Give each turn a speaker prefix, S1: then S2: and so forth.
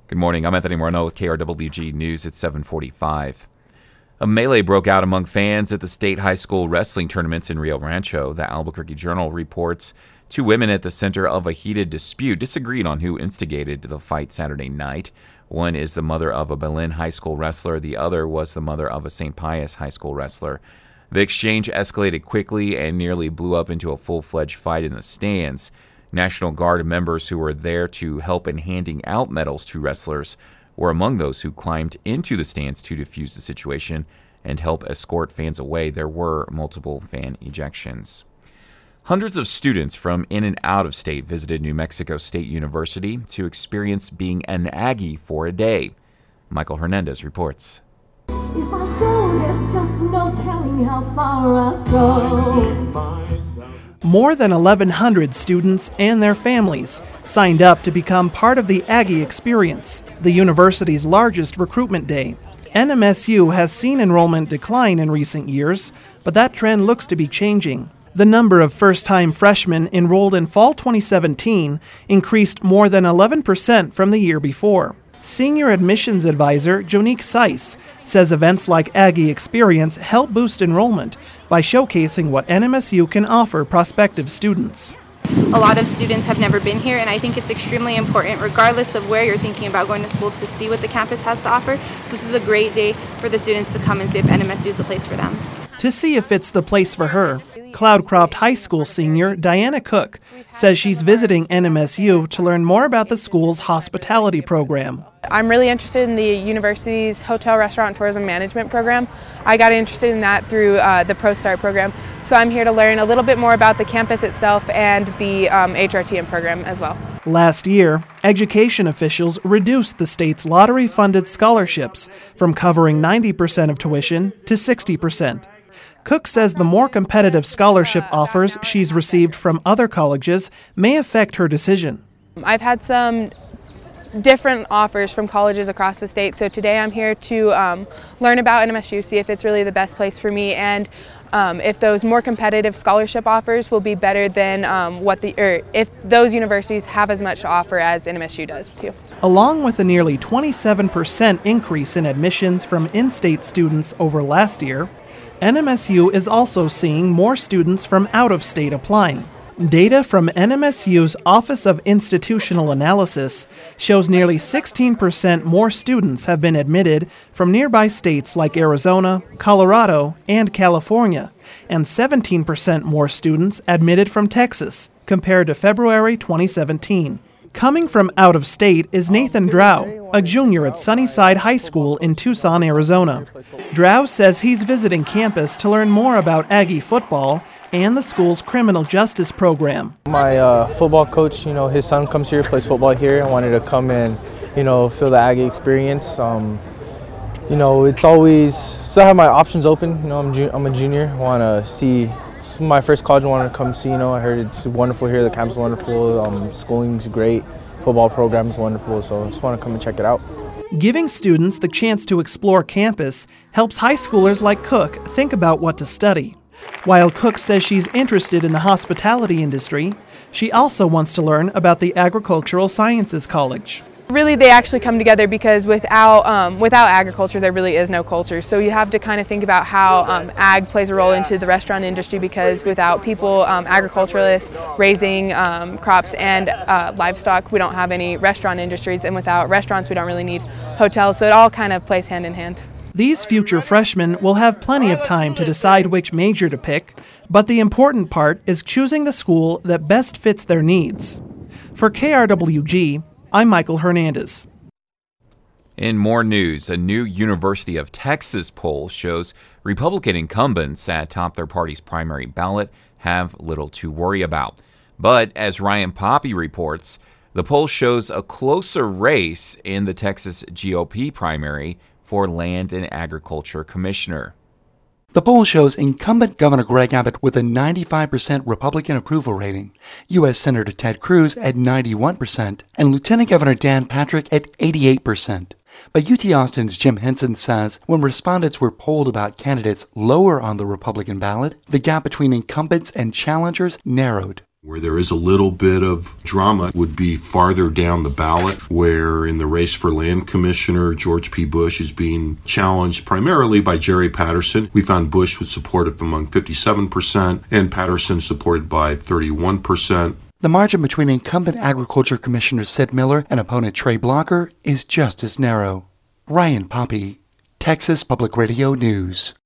S1: Good morning. I'm Anthony Moreno with KRWG News at 7:45. A melee broke out among fans at the state high school wrestling tournaments in Rio Rancho. The Albuquerque Journal reports two women at the center of a heated dispute disagreed on who instigated the fight Saturday night. One is the mother of a Belen High School wrestler. The other was the mother of a St. Pius High School wrestler. The exchange escalated quickly and nearly blew up into a full-fledged fight in the stands. National Guard members who were there to help in handing out medals to wrestlers were among those who climbed into the stands to defuse the situation and help escort fans away. There were multiple fan ejections. Hundreds of students from in and out of state visited New Mexico State University to experience being an Aggie for a day. Michael Hernandez reports.
S2: If I go, there's just no telling how far I'll go.
S3: More than 1,100 students and their families signed up to become part of the Aggie Experience, the university's largest recruitment day. NMSU has seen enrollment decline in recent years, but that trend looks to be changing. The number of first-time freshmen enrolled in fall 2017 increased more than 11% from the year before. Senior admissions advisor Jonique Seiss says events like Aggie Experience help boost enrollment by showcasing what NMSU can offer prospective students.
S4: A lot of students have never been here, and I think it's extremely important, regardless of where you're thinking about going to school, to see what the campus has to offer. So this is a great day for the students to come and see if NMSU is the place for them.
S3: To see if it's the place for her, Cloudcroft High School senior Diana Cook says she's visiting NMSU to learn more about the school's hospitality program.
S5: I'm really interested in the university's hotel, restaurant, tourism management program. I got interested in that through the ProStart program. So I'm here to learn a little bit more about the campus itself and the HRTM program as well.
S3: Last year, education officials reduced the state's lottery-funded scholarships from covering 90% of tuition to 60%. Cook says the more competitive scholarship offers she's received from other colleges may affect her decision.
S5: I've had some different offers from colleges across the state, so today I'm here to learn about NMSU, see if it's really the best place for me, and if those more competitive scholarship offers will be better than if those universities have as much to offer as NMSU does too.
S3: Along with a nearly 27% increase in admissions from in-state students over last year, NMSU is also seeing more students from out of state applying. Data from NMSU's Office of Institutional Analysis shows nearly 16% more students have been admitted from nearby states like Arizona, Colorado, and California, and 17% more students admitted from Texas compared to February 2017. Coming from out of state is Nathan Drow, a junior at Sunnyside High School in Tucson, Arizona. Drow says he's visiting campus to learn more about Aggie football and the school's criminal justice program.
S6: My football coach, his son comes here, plays football here. I wanted to come and, feel the Aggie experience. It's always, still have my options open. I'm a junior. I want to see. This is my first college I wanted to come see. I heard it's wonderful here. The campus is wonderful. Schooling's great. Football program is wonderful. So I just want to come and check it out.
S3: Giving students the chance to explore campus helps high schoolers like Cook think about what to study. While Cook says she's interested in the hospitality industry, she also wants to learn about the Agricultural Sciences College.
S5: Really, they actually come together because without agriculture, there really is no culture. So you have to kind of think about how ag plays a role into the restaurant industry, because without people, agriculturalists raising crops and livestock, we don't have any restaurant industries. And without restaurants, we don't really need hotels. So it all kind of plays hand in hand.
S3: These future freshmen will have plenty of time to decide which major to pick, but the important part is choosing the school that best fits their needs. For KRWG, I'm Michael Hernandez.
S1: In more news, a new University of Texas poll shows Republican incumbents atop their party's primary ballot have little to worry about. But as Ryan Poppy reports, the poll shows a closer race in the Texas GOP primary for Land and Agriculture Commissioner.
S7: The poll shows incumbent Governor Greg Abbott with a 95% Republican approval rating, U.S. Senator Ted Cruz at 91%, and Lieutenant Governor Dan Patrick at 88%. But UT Austin's Jim Henson says when respondents were polled about candidates lower on the Republican ballot, the gap between incumbents and challengers narrowed.
S8: Where there is a little bit of drama would be farther down the ballot, where in the race for land commissioner, George P. Bush is being challenged primarily by Jerry Patterson. We found Bush was supported among 57% and Patterson supported by 31%.
S7: The margin between incumbent Agriculture Commissioner Sid Miller and opponent Trey Blocker is just as narrow. Ryan Poppy, Texas Public Radio News.